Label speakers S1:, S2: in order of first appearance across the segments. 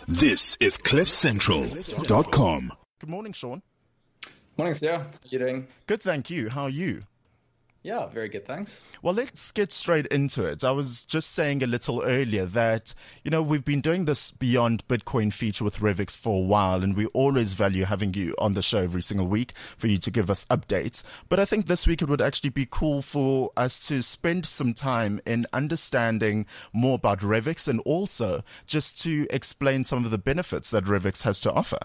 S1: This is CliffCentral.com.
S2: Good morning, Sean.
S3: Morning, Sia. How you doing?
S2: Good, thank you. How are you?
S3: Yeah, very good, thanks.
S2: Well, let's get straight into it. I was just saying a little earlier that, we've been doing this Beyond Bitcoin feature with Revix for a while, and we always value having you on the show every single week for you to give us updates. But I think this week it would actually be cool for us to spend some time in understanding more about Revix and also just to explain some of the benefits that Revix has to offer.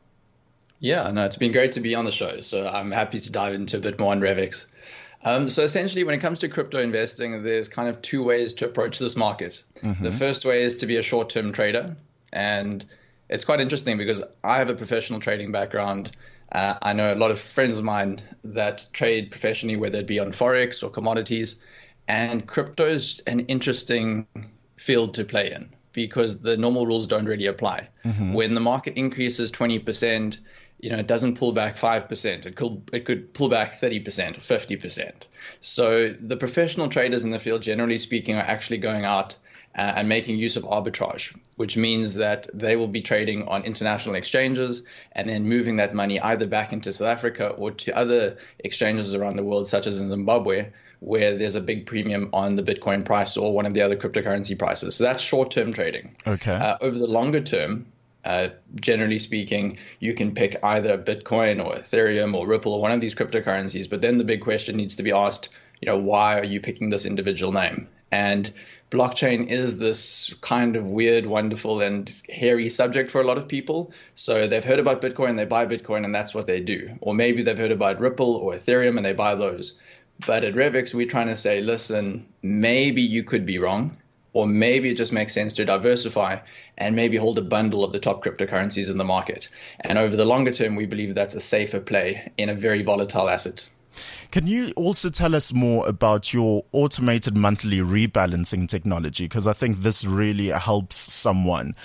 S3: Yeah, no, it's been great to be on the show. So I'm happy to dive into a bit more on Revix. So essentially, when it comes to crypto investing, there's kind of two ways to approach this market. The first way is to be a short-term trader. And it's quite interesting because I have a professional trading background. I know a lot of friends of mine that trade professionally, whether it be on Forex or commodities. And crypto is an interesting field to play in because the normal rules don't really apply. When the market increases 20%, it doesn't pull back 5%. It could pull back 30% or 50%. So the professional traders in the field, generally speaking, are actually going out and making use of arbitrage, which means that they will be trading on international exchanges and then moving that money either back into South Africa or to other exchanges around the world, such as in Zimbabwe, where there's a big premium on the Bitcoin price or one of the other cryptocurrency prices. So that's short-term trading.
S2: Okay.
S3: Over the longer term, generally speaking, you can pick either Bitcoin or Ethereum or Ripple or one of these cryptocurrencies. But then the big question needs to be asked, why are you picking this individual name? And blockchain is this kind of weird, wonderful, and hairy subject for a lot of people. So they've heard about Bitcoin, they buy Bitcoin, and that's what they do. Or maybe they've heard about Ripple or Ethereum, and they buy those. But at Revix, we're trying to say, listen, maybe you could be wrong. Or maybe it just makes sense to diversify and maybe hold a bundle of the top cryptocurrencies in the market. And over the longer term, we believe that's a safer play in a very volatile asset.
S2: Can you also tell us more about your automated monthly rebalancing technology? Because I think this really helps someone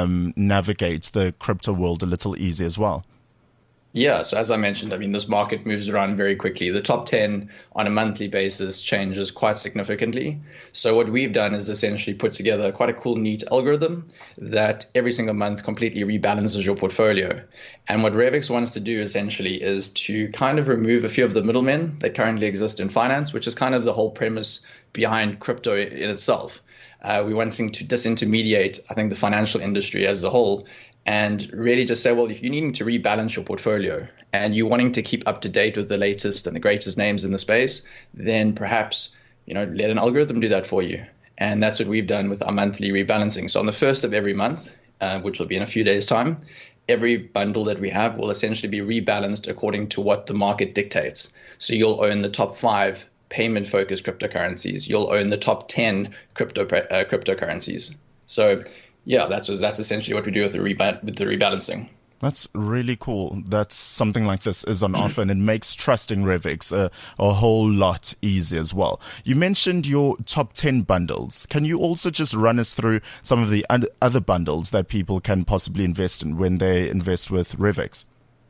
S2: navigate the crypto world a little easier as well.
S3: Yeah, so as I mentioned, this market moves around very quickly. The top 10 on a monthly basis changes quite significantly. So what we've done is essentially put together quite a cool, neat algorithm that every single month completely rebalances your portfolio. And what Revix wants to do essentially is to kind of remove a few of the middlemen that currently exist in finance, which is kind of the whole premise behind crypto in itself. We're wanting to disintermediate, I think, the financial industry as a whole and really just say, well, if you're needing to rebalance your portfolio and you're wanting to keep up to date with the latest and the greatest names in the space, then perhaps, let an algorithm do that for you. And that's what we've done with our monthly rebalancing. So on the first of every month, which will be in a few days' time, every bundle that we have will essentially be rebalanced according to what the market dictates. So you'll own the top 5 payment-focused cryptocurrencies. You'll own the top 10 cryptocurrencies. So yeah, that's essentially what we do with the rebalancing.
S2: That's really cool that something like this is on offer, and it makes trusting Revix a whole lot easier as well. You mentioned your top 10 bundles. Can you also just run us through some of the other bundles that people can possibly invest in when they invest with Revix?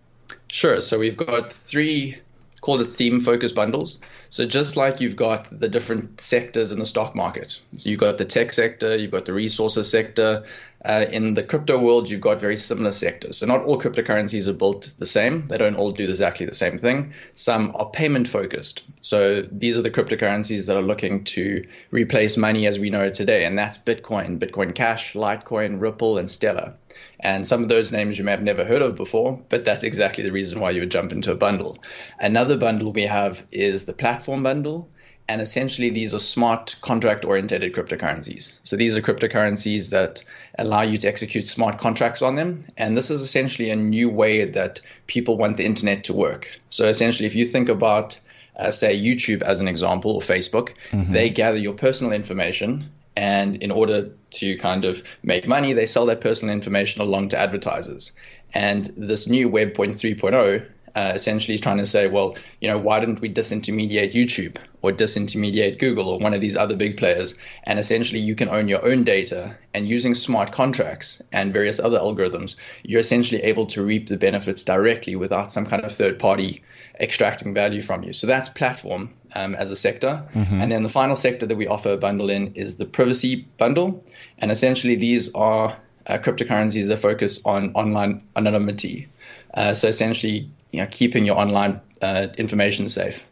S3: Sure. So we've got 3 called it theme-focused bundles. So just like you've got the different sectors in the stock market. So you've got the tech sector, you've got the resources sector. In the crypto world, you've got very similar sectors. So not all cryptocurrencies are built the same. They don't all do exactly the same thing. Some are payment-focused. So these are the cryptocurrencies that are looking to replace money as we know it today. And that's Bitcoin, Bitcoin Cash, Litecoin, Ripple, and Stellar. And some of those names you may have never heard of before, but that's exactly the reason why you would jump into a bundle. Another bundle we have is the platform bundle. And essentially, these are smart contract-oriented cryptocurrencies. So these are cryptocurrencies that allow you to execute smart contracts on them. And this is essentially a new way that people want the internet to work. So essentially, if you think about, say, YouTube as an example, or Facebook, they gather your personal information. And in order to kind of make money, they sell that personal information along to advertisers. And this new Web 3.0 essentially is trying to say, well, why didn't we disintermediate YouTube or disintermediate Google or one of these other big players? And essentially you can own your own data, and using smart contracts and various other algorithms, you're essentially able to reap the benefits directly without some kind of third party extracting value from you. So that's platform as a sector. And then the final sector that we offer a bundle in is the privacy bundle. And essentially these are cryptocurrencies that focus on online anonymity. So essentially, keeping your online information safe.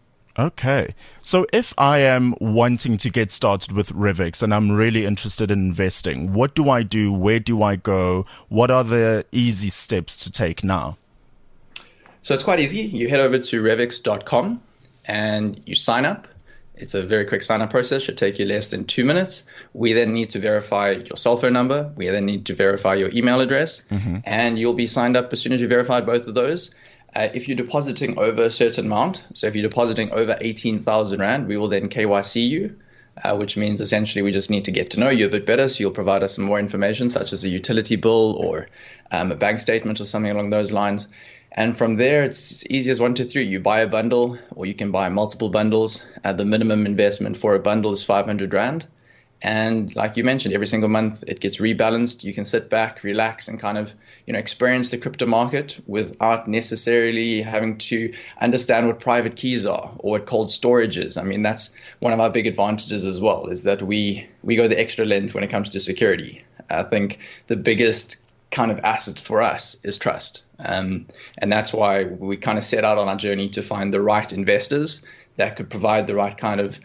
S2: Okay. So if I am wanting to get started with Rivix and I'm really interested in investing, what do I do? Where do I go? What are the easy steps to take now?
S3: So it's quite easy. You head over to revix.com and you sign up. It's a very quick sign up process. Should take you less than 2 minutes. We then need to verify your cell phone number. We then need to verify your email address. And you'll be signed up as soon as you verify both of those. If you're depositing over a certain amount, so if you're depositing over 18,000 Rand, we will then KYC you, which means essentially we just need to get to know you a bit better. So you'll provide us some more information, such as a utility bill or a bank statement or something along those lines. And from there, it's as easy as 1, 2, 3. You buy a bundle, or you can buy multiple bundles. The minimum investment for a bundle is 500 Rand. And like you mentioned, every single month it gets rebalanced. You can sit back, relax, and kind of, experience the crypto market without necessarily having to understand what private keys are or what cold storage is. I mean, that's one of our big advantages as well, is that we go the extra length when it comes to security. I think the biggest kind of asset for us is trust. And that's why we kind of set out on our journey to find the right investors that could provide the right kind of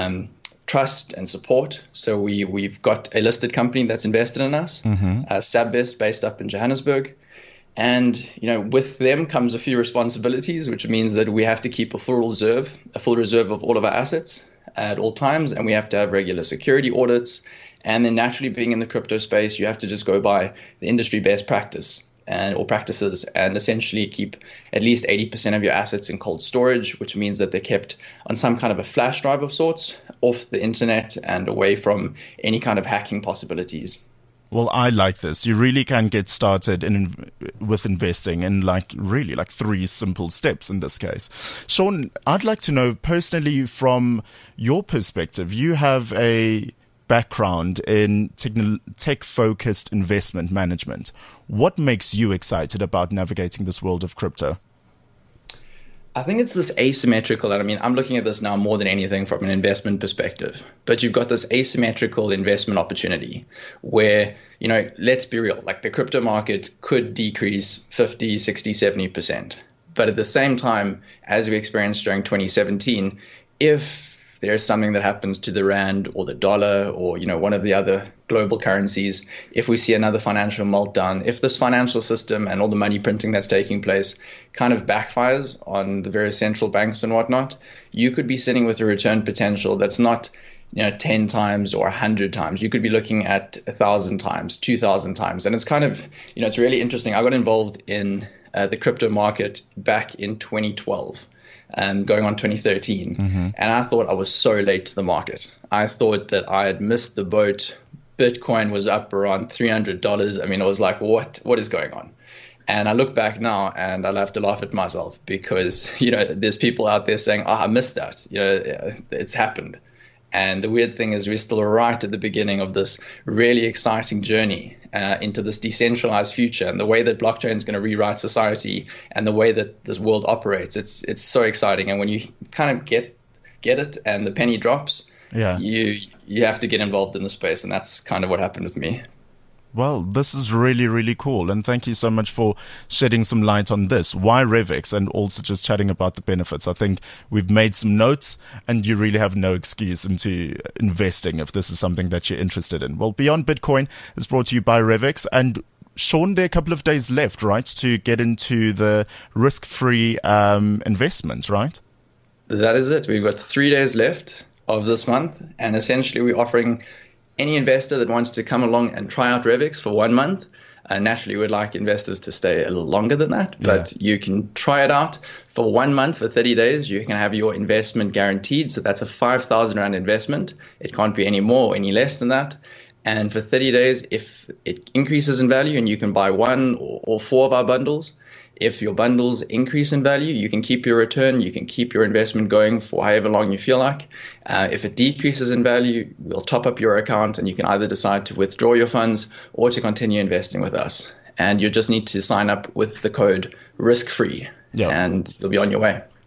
S3: trust and support. So we've got a listed company that's invested in us, Sabvest, based up in Johannesburg. And, with them comes a few responsibilities, which means that we have to keep a full reserve of all of our assets at all times. And we have to have regular security audits. And then naturally, being in the crypto space, you have to just go by the industry best practice or practices, and essentially keep at least 80% of your assets in cold storage, which means that they're kept on some kind of a flash drive of sorts, off the internet and away from any kind of hacking possibilities.
S2: Well, I like this. You really can get started with investing in like 3 simple steps in this case. Sean, I'd like to know personally from your perspective, you have a background in tech-focused investment management. What makes you excited about navigating this world of crypto?
S3: I think it's this asymmetrical, and I mean, I'm looking at this now more than anything from an investment perspective, but you've got this asymmetrical investment opportunity where, let's be real, like the crypto market could decrease 50, 60, 70%. But at the same time, as we experienced during 2017, if there's something that happens to the Rand or the dollar or, one of the other global currencies, if we see another financial meltdown, if this financial system and all the money printing that's taking place kind of backfires on the various central banks and whatnot, you could be sitting with a return potential that's not 10 times or 100 times. You could be looking at 1,000 times, 2,000 times. And it's kind of, it's really interesting. I got involved in the crypto market back in 2012. Going on 2013. And I thought I was so late to the market. I thought that I had missed the boat. Bitcoin was up around $300. I mean, I was like, what is going on? And I look back now and I'll have to laugh at myself because, there's people out there saying, I missed that. It's happened. And the weird thing is we're still right at the beginning of this really exciting journey into this decentralized future, and the way that blockchain is going to rewrite society and the way that this world operates. It's so exciting. And when you kind of get it and the penny drops, you have to get involved in the space. And that's kind of what happened with me.
S2: Well, this is really, really cool. And thank you so much for shedding some light on this. Why Revix? And also just chatting about the benefits. I think we've made some notes and you really have no excuse into investing if this is something that you're interested in. Well, Beyond Bitcoin is brought to you by Revix. And Sean, there are a couple of days left, right, to get into the risk-free investment, right?
S3: That is it. We've got 3 days left of this month. And essentially we're offering any investor that wants to come along and try out Revix for 1 month. Naturally, we'd like investors to stay a little longer than that, but you can try it out for 1 month, for 30 days. You can have your investment guaranteed. So that's a 5,000 Rand investment. It can't be any more or any less than that. And for 30 days, if it increases in value and you can buy 1 or 4 of our bundles, if your bundles increase in value, you can keep your return, you can keep your investment going for however long you feel like. If it decreases in value, we'll top up your account and you can either decide to withdraw your funds or to continue investing with us. And you just need to sign up with the code risk-free and you'll be on your way.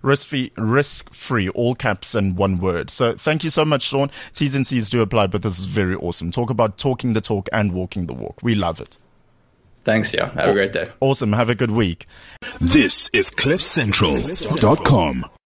S2: Risk-free, all caps and one word. So thank you so much, Sean. T's and C's do apply, but this is very awesome. Talk about talking the talk and walking the walk. We love it.
S3: Thanks, yeah. Have a great day.
S2: Awesome. Have a good week.
S1: This is CliffCentral.com.